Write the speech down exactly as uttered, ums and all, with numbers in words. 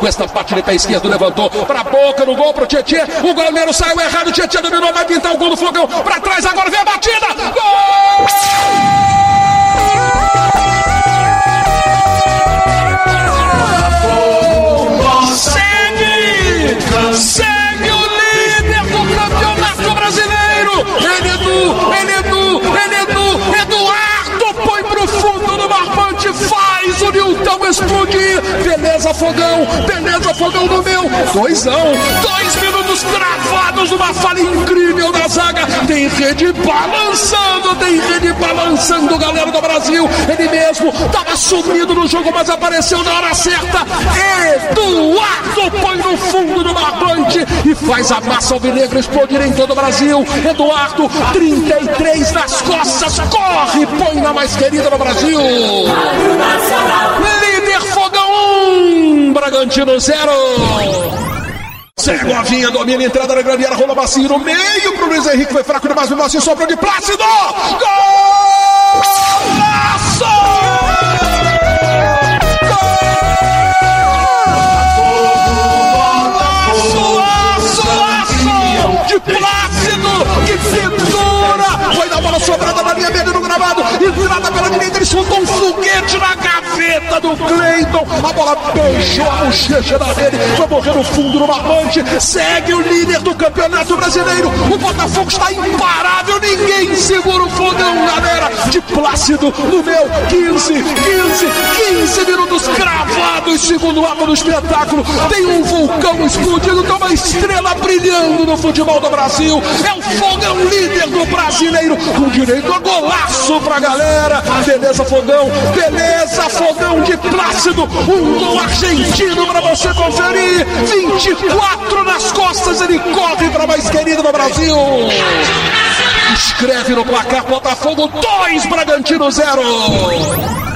com esta parte de pé esquerdo, levantou pra boca, no gol pro Tietê, o goleiro saiu errado, o Tietê dominou, vai pintar o gol do Fogão, pra trás, agora vem a batida, gol! Segue! Segue o líder do Campeonato Brasileiro! Enedu, Enedu, Enedu, Eduardo põe pro fundo do barbante, faz o Nilton explodir. Beleza, Fogão, beleza, Fogão do meu. Doisão, dois minutos cravados numa falha incrível da zaga. Tem rede balançando, tem rede balançando, galera do Brasil. Ele mesmo tava sumido no jogo, mas apareceu na hora certa. Eduardo põe no fundo do barbante e faz a massa alvinegra explodir em todo o Brasil. Eduardo, trinta e três nas costas, corre, põe na mais querida do Brasil. Líder Fogão um, Bragantino zero. Segovinha domina a entrada da grande área, rola Bacinho no meio pro Luiz Henrique, foi fraco demais, o Bacinho sobrou de Plácido. Golaço! De Plácido, que pintura! Foi na bola sobrada na linha média do gramado, entrada pela direita, ele soltou um foguete na gaveta do Cleiton, a bola beijou a bochecha da rede, foi morrer no fundo do barbante. Segue o líder do Campeonato Brasileiro, o Botafogo está imparável, ninguém segura o Fogão, galera. De Plácido no meu, quinze, quinze, quinze minutos cravados, segundo ato do espetáculo. Tem um vulcão explodindo, tem uma estrela brilhando no futebol do Brasil. É o Fogão líder do Brasileiro, com direito a golaço pra galera. Beleza, Fogão, beleza, Fogão de Plácido, um gol argentino pra você conferir. vinte e quatro nas costas, ele corre pra mais querida do Brasil. Escreve no placar: Botafogo dois, Bragantino zero.